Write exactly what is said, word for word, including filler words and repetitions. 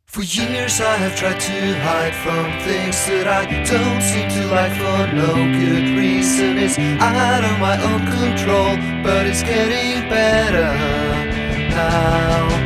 For years I have tried to hide from things that I don't seem to like for no good reason. It's out of my own control, but it's getting better now.